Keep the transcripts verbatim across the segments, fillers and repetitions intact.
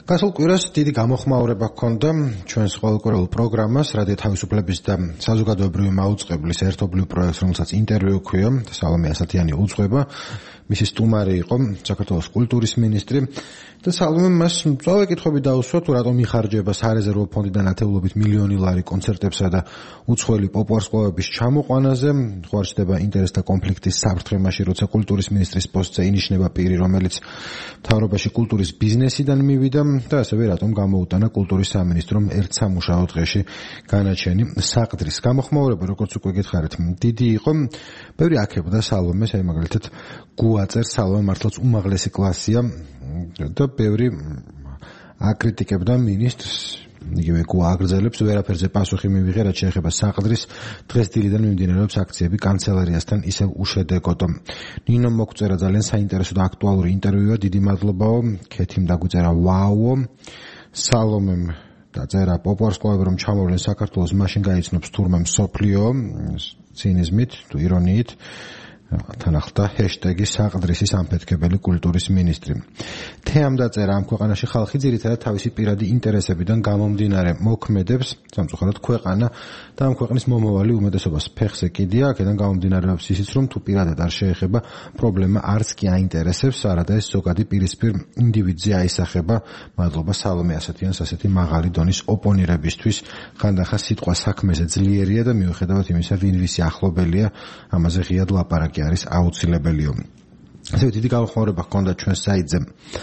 გასულ კვირას დიდი გამოხმაურება ჰქონდა ჩვენს ყოველკვირეულ პროგრამას რადიო თავისუფლების და საზოგადოებრივი მაუწყებლის ერთობლივ პროექტს, რომელსაც ინტერვიუ ჰქვია, სალომე ასათიანი უძღვება. მისი სტუმარი იყო საქართველოს კულტურის მინისტრი და სალომემ მას მწვავე კითხვები დაუსვა, თუ რატომ იხარჯება სარეზერვო ფონდიდან ათეულობით მილიონი ლარი კონცერტებსა და უცხოელი პოპ-ვარსკვლავების ჩამოყვანაზე. ხო არ ჩნდება ინტერესთა კონფლიქტის საფრთხე მაშინ, როცა კულტურის მინისტრის პოსტზე ინიშნება პირი, რომელიც მთავრობაში კულტურის ბიზნესიდან მივიდა და ასევე რატომ გამოუტანა კულტურის სამინისტრომ ერთ სამუშაო დღეში განაჩენი საყდრის. გამოხმაურება, როგორც უკვე გითხარით, დიდი იყო. ბევრი აქებდა სალომეს, აი მაგალითად გუაწერ სალომე მართლაც უმაღლესი კლასია და ბევრი აკრიტიკებდა მინისტრს. იგივე გუ აგრძელებს, ვერაფერზე პასუხი მივიღე, რაც შეეხება საყდრის. დღეს დილიდან მიმდინარეობს აქციები კანცელერიასთან ისევ უშედეგოდ. ნინო მოგწერა ძალიან საინტერესო და აქტუალური ინტერვიუა, დიდი მადლობაო. ქეთიმ დაგვიწერა ვაუო. სალომემ დაწერა პოპ-ვარსკვლავები რომ ჩამოვლენ საქართველოს, მაშინ გაიცნობს თურმე მსოფლიო, ცინიზმით თუ ირონიით. თან ახლდა ჰეშტეგი საყდრისის ამფეთქებელი კულტურის მინისტრი. თეამ დაწერა, ამ ქვეყანაში ხალხი ძირითადად თავისი პირადი ინტერესებიდან გამომდინარე მოქმედებს, სამწუხაროდ ქვეყანა და ამ ქვეყნის მომავალი უმეტესობას ფეხზე კიდია, აქედან გამომდინარეობს ისიც, რომ თუ პირადად არ შეეხება, პრობლემა არც კი აინტერესებს, არადა ეს ზოგადი პირისპირ ინდივიდზე აისახება. მადლობა სალომე ასათიანს ასეთი მაღალი დონის ოპონირებისთვის. ხანდახან სიტყვა საქმეზე ძლიერია და მიუხედავად იმისა, ვინ ვისი ახლობელია, ამაზე ღიად ლაპარაკი არის აუცილებელია. ასევე დიდი გამოხმაურება ჰქონდა ჩვენ საიტზე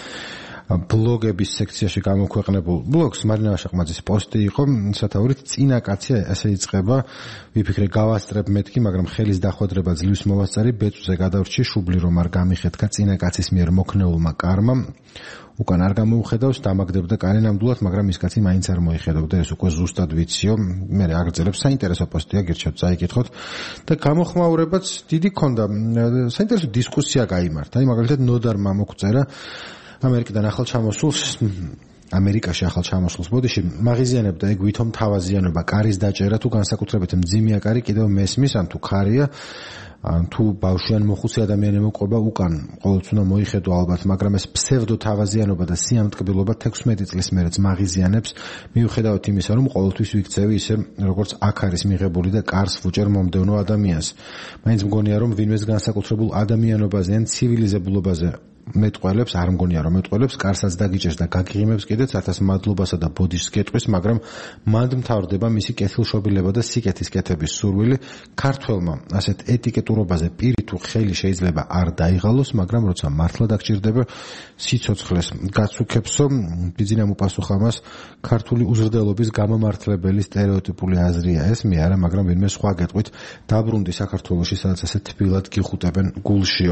ბლოგების სექციაში გამოქვეყნებულ ბლოგს. მარინა ვაშაყმაძის პოსტი იყო, სათაურით წინა კაცი ასე იწყება. ვიფიქრე გავასწრებ მეთქი, მაგრამ ხელის დახვედრება ძლივს მოვასწარი, ბეწვზე გადავრჩი, შუბლი რომ არ გამიხეთქა წინა კაცის მიერ მოქნეულმა კარმა. უკან არ გამოუხედავს, დამაგდებდა კარი ნამდვილად, მაგრამ ის კაცი მაინც არ მოიხედავდა, ეს უკვე ზუსტად ვიციო. მე აგრძელებს, საინტერესო პოსტია, გირჩევთ წაიკითხოთ. და გამოხმაურებაც დიდი ქონდა, საინტერესო დისკუსია გაიმართა. აი მაგალითად ნოდარმა მოგწერა ამერიკიდან ახალ ჩამოსულს, ამერიკაში ახალ ჩამოსულს ბოდიში მაღიზიანებდა ეგ ვითომ თავაზიანობა, კარის დაჭერა თუ განსაკუთრებით მძიმეა კარი კიდევ მესმის, ან თუ ქარია, ან თუ ბავშვიან მოხუცი ადამიანი მოყვება უკან, ყოველთვის უნდა მოიხედო ალბათ, მაგრამ ეს ფსევდო თავაზიანობა და სიამტკბილობა თექვსმეტი წლის მერეც მაღიზიანებს, მიუხედავად იმისა, რომ ყოველთვის ვიქცევი ისე, როგორც აქ არის მიღებული და კარს ვუჭერ მომდევნო ადამიანს. მაინც მგონია, რომ ვინმეს განსაკუთრებულ ადამიანობაზე ან ცივილიზებულობაზე მეტყველებს, არ მგონია რომ მეტყველებს, კარსაც დაგიჭერს და გაგიღიმებს კიდეც ათას მადლობასა და ბოდიშს გეტყვის, მაგრამ მანდ მთავრდება მისი კეთილშობილება და სიკეთის კეთების სურვილი. ქართველმა ასეთ ეტიკეტურობაზე პირი თუ ხელი შეიძლება არ დაიღალოს, მაგრამ როცა მართლა დაგჭირდება, სიცოცხლეს გაცუქებსო. ბიძინამ უპასუხა მას, ქართული უზრდელობის გამომართლებელი სტერეოტიპული აზრია ეს, მე არა, მაგრამ ვინმე სხვა გეტყვით, დაბრუნდი საქართველოში, სადაც ასე თბილად გიხუტებენ გულშიო.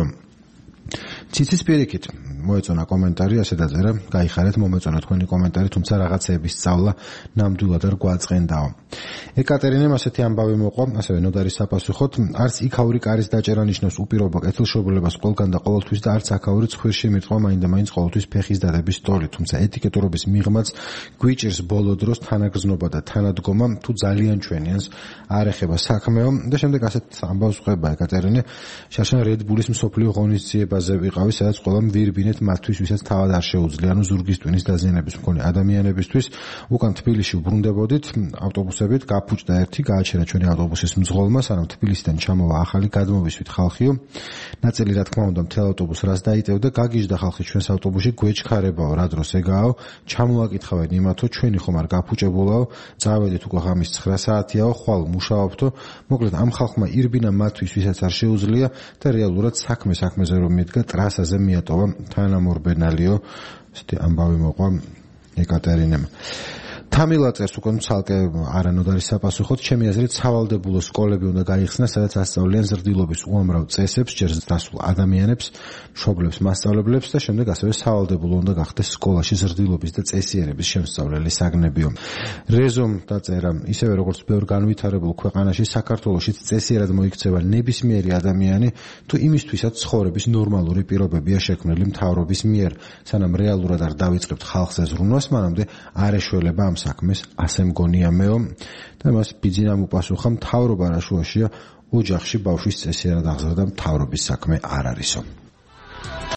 ციცის პირიქით მოეწონა კომენტარი, ასე დაწერა, გაიხარეთ, მომეწონა თქვენი კომენტარი, თუმცა რაღაცეების სწავლა ნამდვილად არ გვაწყენდაო. ეკატერინემ ასეთი ამბავი მოყვა, ასევე ნოდარის საპასუხოდ, არც იქაური კარის დაჭერა ნიშნავს უპირობო კეთილშობილებას ყველგან და ყოველთვის და არც აქაური ცხვირში მიტყვა მაინდა-მაინც ყოველთვის ფეხის დადების ტოლი, თუმცა ეტიკეტურობის მიღმაც გვიჭირს ბოლო დროს თანაგრძნობა და თანადგომა, თუ ძალიან ჩვენიანს არ ეხება საქმეო. და შემდეგ ასეთ ამბავს ყვება ეკატერინე, შარშან რედბულის მსოფლიო ღონისძიებაზე ვიყავი, სადაც ყველამ ვირბინეთ მათთვის, ვისაც თავად არ შეუძლია, ანუ ზურგის ტვინის დაზიანების მქონე ადამიანებისთვის. უკან თბილისში ვბრუნდებოდით ავტობუსებით, გაფუჭდა ერთი, გააჩერა ჩვენი ავტობუსის მძღოლმა, სანამ თბილისიდან ჩამოვა ახალი გადმოვისვით ხალხიო. ნაწილი რა თქმა უნდა მთელ ავტობუსს რას დაიტევდა, გაგიჟდა ხალხი ჩვენს ავტობუსში, გვეჩქარებაო, რა დროს ეგაო, ჩამოაკითხავენ იმათო, ჩვენი ხომ არ გაფუჭებულაო, წავედით უკვე ღამის ცხრა საათიაო, ხვალ მუშაობთო. მოკლედ ამ ხალხმა ირბინა მათთვის, ვისაც არ შეუძლია და რეალურად საქმე საქმეზე რომ მიდგა, ტრასაზე მიატოვა თანამორბენალიო. ესეთი ამბავი მოყვა ეკატერინემ. თამილა წერს უკვე ცალკე არანოდარის საპასუხოდ, ჩემი აზრით სავალდებულო სკოლები უნდა გაიხსნა, სადაც ასწავლიან ზრდილობის უამრავ წესებს, ჯერ დასულ ადამიანებს, მშობლებს, მასწავლებლებს და შემდეგ ასევე სავალდებულო უნდა გახდეს სკოლაში ზრდილობის და წესიერების შემსწავლელი საგნებიო. რეზომ დაწერა, ისევე როგორც ბევრ განვითარებულ ქვეყანაში, საქართველოშიც წესიერად მოიქცევა ნებისმიერი ადამიანი, თუ იმისთვისაც ცხოვრების ნორმალური პირობებია შექმნილი მთავრობის მიერ, სანამ რეალურად არ დავიწყებთ ხალხზე ზრუნვას, მანამდე არ ეშველება ამ საქმეს, ასე მგონია მეო. და მას ბიძინამ უპასუხა, მთავრობა რა შუაშია, ოჯახში ბავშვის წესიერად აღზრდა მთავრობის საქმე არ არისო.